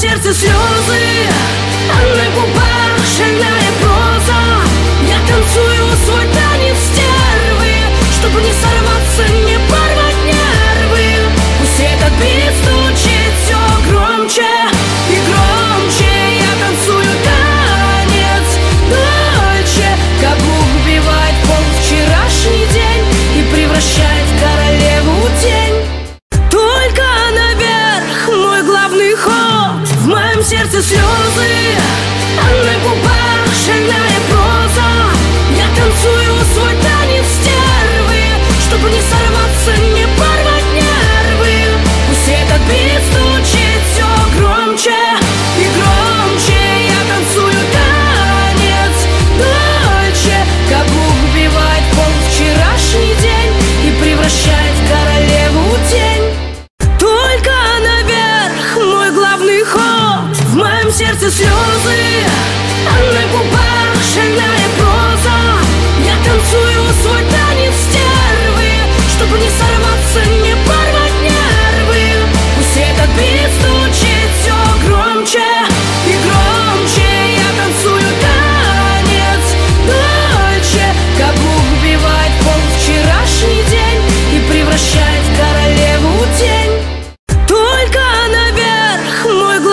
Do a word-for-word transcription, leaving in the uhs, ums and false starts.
сердце слезы, а на губах шальная проза. Я танцую свой танец стервы, чтобы не сорваться, не порвать нервы. Пусть этот бит стучит все громче и громче. Я танцую танец дольше. Каблук вбивает пол вчерашний день и превращает королеву в тень. Только наверх мой главный ход, в моем сердце слезы, а на губах шальная проза. Я танцую свой танец стервы, чтобы не сорваться, не порвать нервы. Пусть этот бит стучит все громче и громче. Я танцую танец дольше. Каблук вбивает пол вчерашний день и превращает королеву в тень. Только наверх мой главный ход, в моем сердце слезы,